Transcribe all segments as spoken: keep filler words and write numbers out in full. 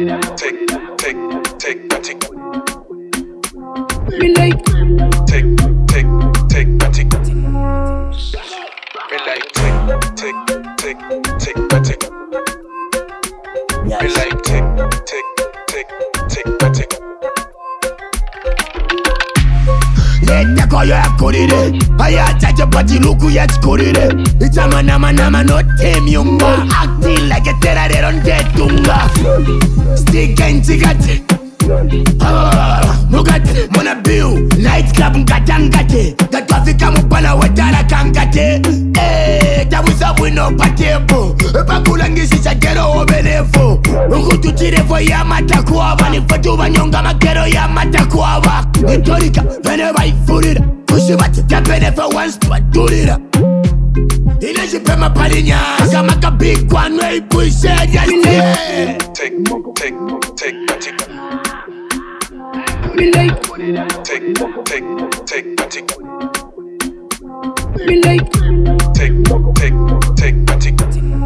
Take, take, take, take. Me like Take, take, take, take. Me like take, take, take, take, take. Me like take, take, take, take, take. Let go ya korire aya chacha pati luku ya korire itama nama nama no temiunga acting like a terror on detunga stick and ticket mugate mona bill light club ngatangate gatwafika mupana watala kangate eh tabuza wino patebo bakula ngisisa gero obelefu ukututirevo ya matakuava nifatu banyonga magero ya matakuava itorika vene vaifurira kusibati tapenefa once twadurira inajipema palinya kama kabikwa noibuse yalite Take, take, take, take. me like Take, take, take, take. me like Take, take, take, take.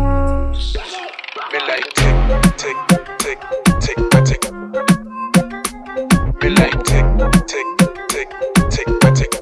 Me like take, take, take, take, take. Me like take, take, take, take, take.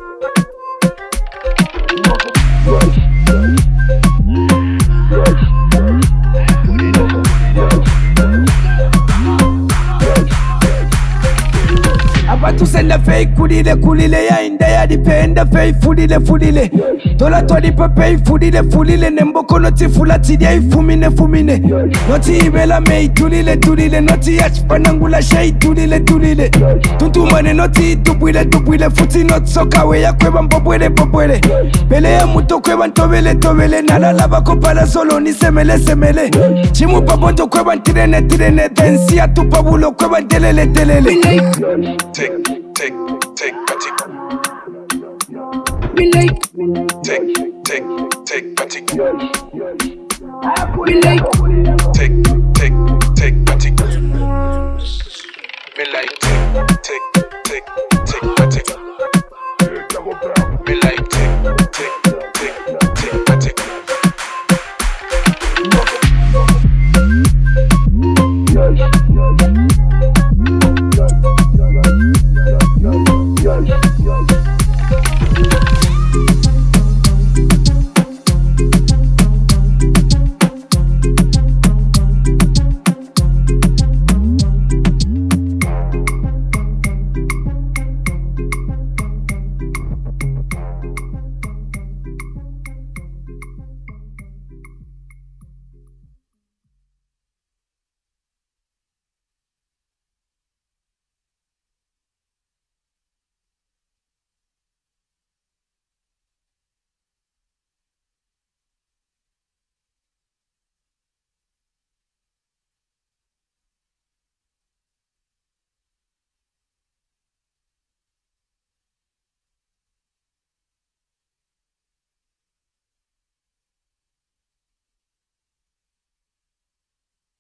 abatusenda fei kulile kulile ya inda ya dipenda fei fulile fulile tola todi pepe fulile fulile nemboko noti fulati dia ifumine fumine noti ibela mei tulile tulile noti yachpanangula shei tulile tulile tuntumane noti tupwile tupwile futi not sokawe ya kweba mbobwele mbobwele pele ya muto kweba ntobele tobele nalala bako para solo ni semele semele chimu paponto kweba ntirene tirene tensi ya tupabulo kweba ntelele telele Take, take, take, take. me like Take, take, take, take. me like Take, take, take, take.